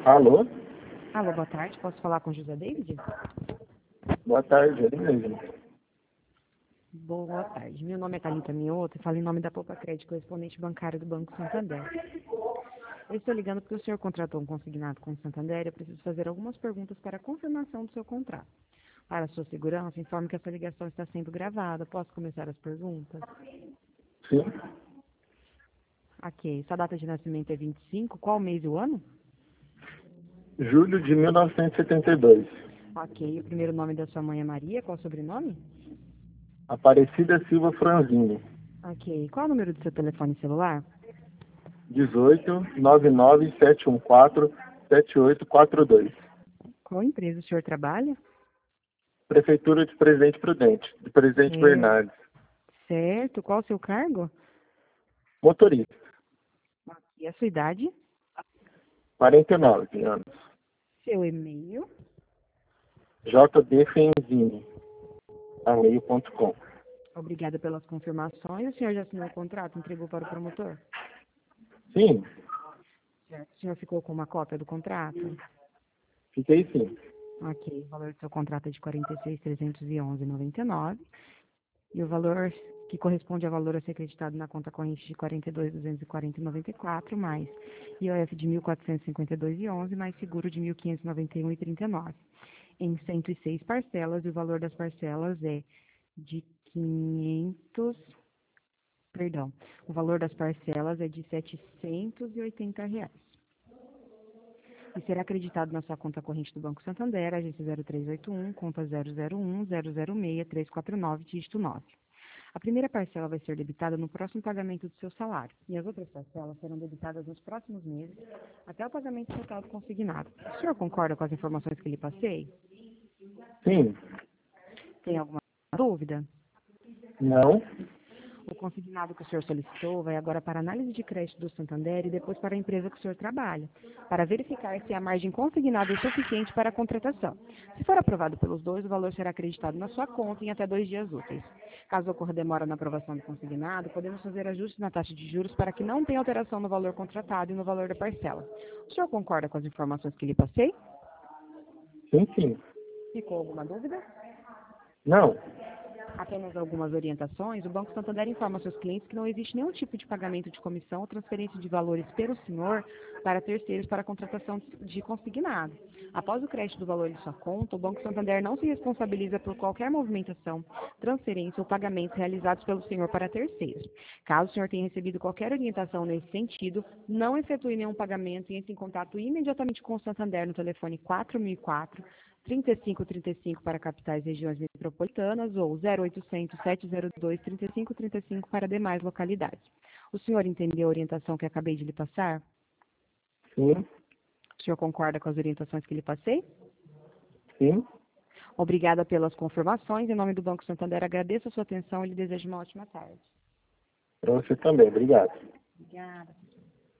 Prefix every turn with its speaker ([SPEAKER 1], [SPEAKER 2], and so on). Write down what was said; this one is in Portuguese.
[SPEAKER 1] Alô?
[SPEAKER 2] Alô, boa tarde. Posso falar com o José David?
[SPEAKER 1] Boa tarde, ele mesmo.
[SPEAKER 2] Boa tarde. Meu nome é Thalita Mioto e falo em nome da Poupa Crédito, correspondente bancário do Banco Santander. Eu estou ligando porque o senhor contratou um consignado com o Santander e eu preciso fazer algumas perguntas para a confirmação do seu contrato. Para a sua segurança, informe que essa ligação está sendo gravada. Posso começar as perguntas?
[SPEAKER 1] Sim,
[SPEAKER 2] Ok. Sua data de nascimento é 25. Qual o mês e o ano?
[SPEAKER 1] julho de 1972.
[SPEAKER 2] Ok. O primeiro nome da sua mãe é Maria. Qual o sobrenome?
[SPEAKER 1] Aparecida Silva Franzini.
[SPEAKER 2] Ok. Qual o número do seu telefone celular?
[SPEAKER 1] 18 99714 7842.
[SPEAKER 2] Qual empresa o senhor trabalha?
[SPEAKER 1] Prefeitura de Presidente Prudente, de Presidente
[SPEAKER 2] É,
[SPEAKER 1] Bernardes.
[SPEAKER 2] certo. Qual o seu cargo?
[SPEAKER 1] Motorista,
[SPEAKER 2] E a sua idade?
[SPEAKER 1] 49 anos.
[SPEAKER 2] Seu e-mail?
[SPEAKER 1] jdfenzini@mail.com.
[SPEAKER 2] Obrigada pelas confirmações. O senhor já assinou o contrato? Entregou para o promotor?
[SPEAKER 1] Sim,
[SPEAKER 2] Certo. O senhor ficou com uma cópia do contrato?
[SPEAKER 1] fiquei sim.
[SPEAKER 2] Ok. O valor do seu contrato é de R$ 46.311,99. E o valor que corresponde ao valor a ser acreditado na conta corrente de R$ 42.240,94, mais IOF de R$ 1.452,11, mais seguro de R$ 1.591,39. Em 106 parcelas, e o valor das parcelas é de 500, perdão, o valor das parcelas é de R$ 780. E será acreditado na sua conta corrente do Banco Santander, agência 0381, conta 001-006-349, dígito 9. A primeira parcela vai ser debitada no próximo pagamento do seu salário, e as outras parcelas serão debitadas nos próximos meses, até o pagamento total do consignado. O senhor concorda com as informações que lhe passei?
[SPEAKER 1] Sim,
[SPEAKER 2] Tem alguma dúvida?
[SPEAKER 1] não,
[SPEAKER 2] O consignado que o senhor solicitou vai agora para a análise de crédito do Santander e depois para a empresa que o senhor trabalha, para verificar se a margem consignada é suficiente para a contratação. Se for aprovado pelos dois, o valor será acreditado na sua conta em até 2 dias úteis. Caso ocorra demora na aprovação do consignado, podemos fazer ajustes na taxa de juros para que não tenha alteração no valor contratado e no valor da parcela. O senhor concorda com as informações que lhe passei?
[SPEAKER 1] sim.
[SPEAKER 2] Ficou alguma dúvida?
[SPEAKER 1] Não,
[SPEAKER 2] Apenas algumas orientações, o Banco Santander informa seus clientes que não existe nenhum tipo de pagamento de comissão ou transferência de valores pelo senhor para terceiros para a contratação de consignado. Após o crédito do valor de sua conta, o Banco Santander não se responsabiliza por qualquer movimentação, transferência ou pagamentos realizados pelo senhor para terceiros. Caso o senhor tenha recebido qualquer orientação nesse sentido, não efetue nenhum pagamento e entre em contato imediatamente com o Santander no telefone 4004 3535 para capitais e regiões metropolitanas ou 0800 702 3535 para demais localidades. O senhor entendeu a orientação que acabei de lhe passar?
[SPEAKER 1] sim,
[SPEAKER 2] O senhor concorda com as orientações que lhe passei?
[SPEAKER 1] sim.
[SPEAKER 2] Obrigada pelas confirmações. Em nome do Banco Santander, agradeço a sua atenção e lhe desejo uma ótima tarde.
[SPEAKER 1] Para você também, obrigado.
[SPEAKER 2] Obrigada.